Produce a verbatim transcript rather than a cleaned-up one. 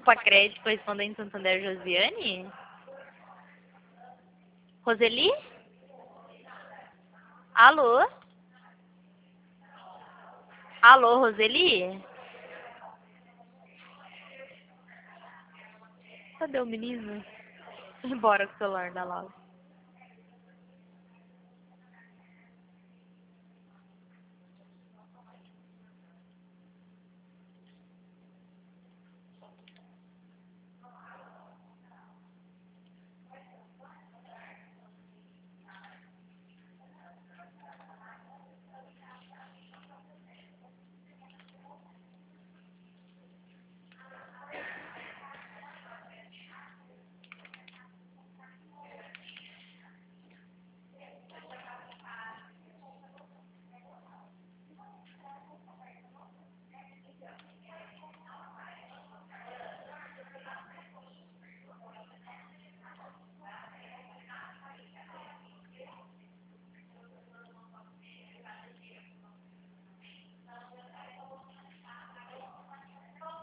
Opa Crédito, correspondente Santander Josiane? Roseli? Alô? Alô, Roseli? Cadê o menino? Embora com o celular da Laura.